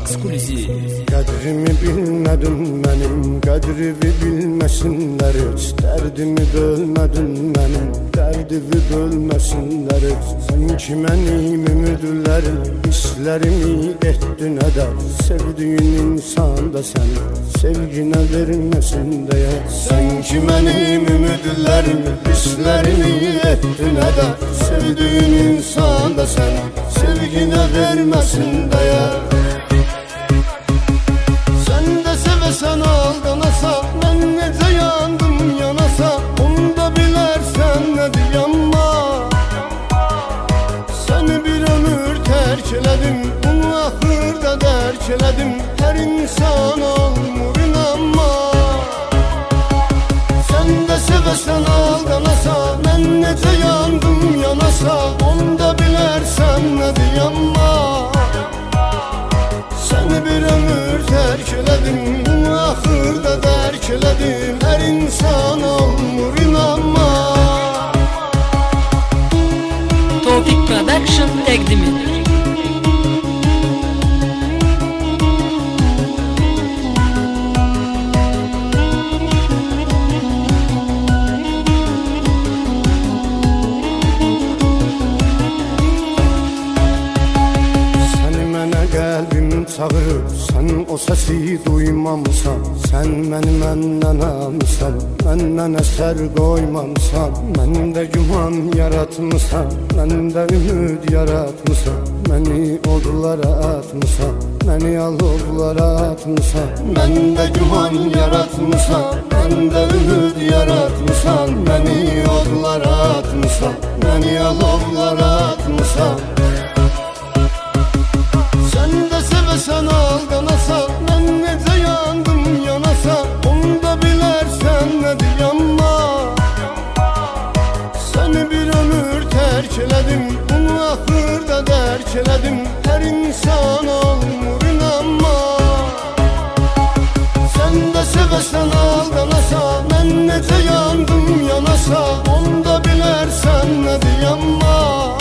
ekskluziv. Qədrimi bilmədin mənim, qədrimi bilməsinlər heç. Dərdimi bölmədin mənim, dərdimi bölməsinlər heç. Sən ki mənim ümidlərim, hisslərimi etdin ədər. Sevdiyin insan da sən, sevginə verməsin deyə. Sən ki mənim ümidlərim, hisslərimi etdin ədər. Sevdiyin insan da sən, sevginə verməsin deyə. Sen aldanasa, ben necə yandım yanasa, onu da bilərsən nədir yanma. Səni bir ömür tərk elədim, bunu axırda dərk elədim. Hər insan olmur inanma. Sən də sevəsən aldanasa, mən necə yandım yanasa, onu da bilərsən nədir yanma. Səni bir ömür tərk elədim, bunu axırda dərk elədim. Hər insan olmur inanma. Topik Production təqdim edir. Çağırıb, sən o səsi duymamısan. Sən məni məndən almısan, məndən əsər qoymamısan. Məndə güman yaratmısan, məndə ümid yaratmısan. Məni odlara atmısan, məni alovlara atmısan. Məndə güman yaratmısan, məndə ümid yaratmısan. Məni odlara atmısan, məni alovlara atmısan. Sen aldanasa, ben necə yandım yanasa, onu da bilərsən nədir yanma. Səni bir ömür tərk elədim, bunu axırda dərk elədim. Hər insan olmur inanma. Sən də sevəsən aldanasa, mən necə yandım yanasa, onu da bilərsən nədir yanma.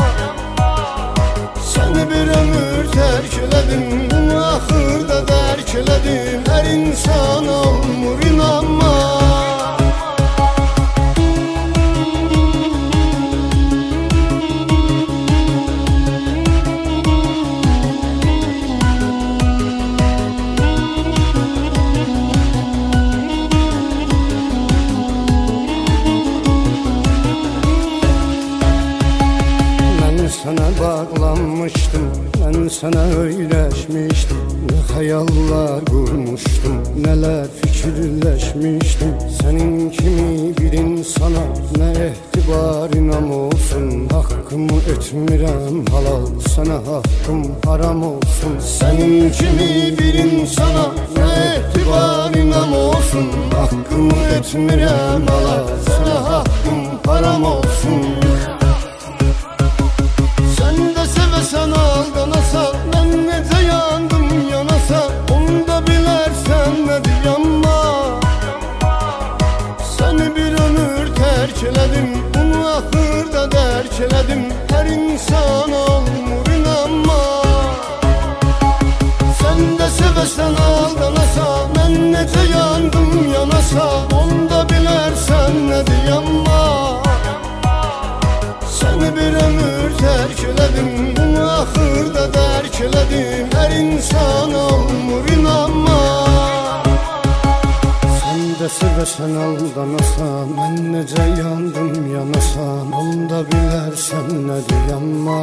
Səni bir ömür tərk elədim, bunu axırda dərk elədim. Hər insan olmur inanma. Sana bağlanmışdım, ben sana öyrəşmişdim. Ne hayallar kurmuştum, neler fikirləşmişdim. Senin kimi bir insana ne etibarınam olsun. Hakkımı etmirəm halal, sana hakkım haram olsun. Senin kimi bir insana ne etibarınam olsun. Hakkımı etmirəm halal, sana hakkım haram olsun. Sen aldanasa, ben necə yandım yanasa, onu da bilərsən nədir yanma. Səni bir ömür tərk elədim, bunu axırda dərk elədim. Hər insan olmur inanma. Sən də sevəsən aldanasa, mən necə yandım yanasa, onu da bilərsən nədir yanma. Səni bir ömür tərk elədim, bunu axırda dərk elədim. Hər insan olmur inanma. Sən də sevəsən aldanasa, mən necə yandım yanasam, onu da bilərsən nədir yanma.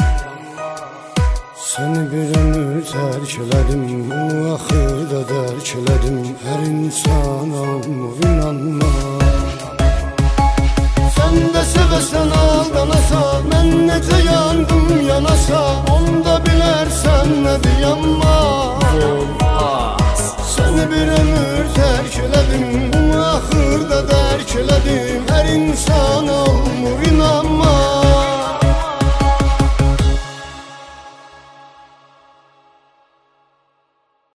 Səni bir ömür tərk elədim, bunu axırda dərk elədim. Hər insan olmur inanma. Sən də sevəsən aldanasa, mən necə yandım yanasa, onu da bilərsən nədir yanma.